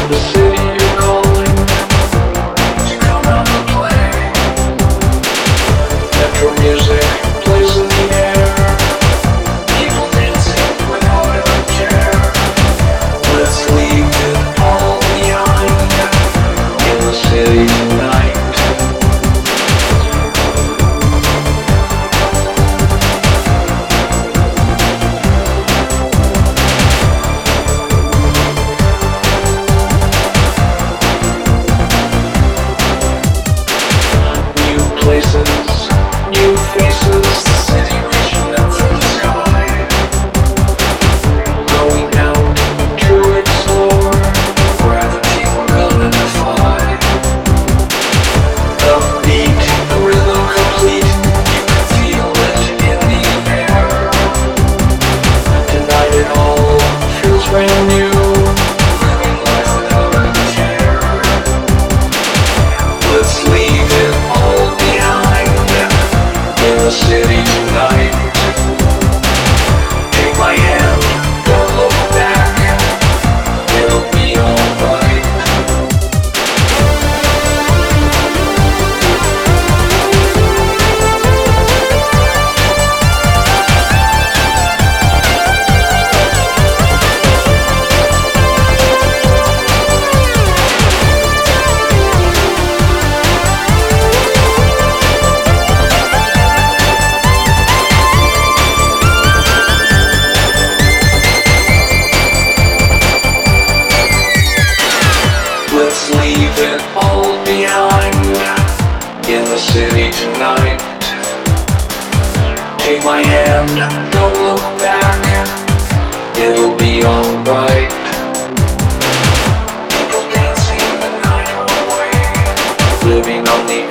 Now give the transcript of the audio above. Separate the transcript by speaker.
Speaker 1: The city you're calling to come out and play. Metro music plays in the air. People dancing without a care. Let's leave it all behind in the city tonight. Places, new faces, the city reaching up from the sky. Going out to explore where the people gonna defy. The beat, the rhythm complete, you can feel it in the air. Tonight it all feels brand new, living life without a care. Let's leave it all in the city tonight. Take my hand, don't look back. It'll be alright. Let's leave it all behind in the city tonight. Take my hand, don't look back. It'll be alright. People dancing the night away, living on the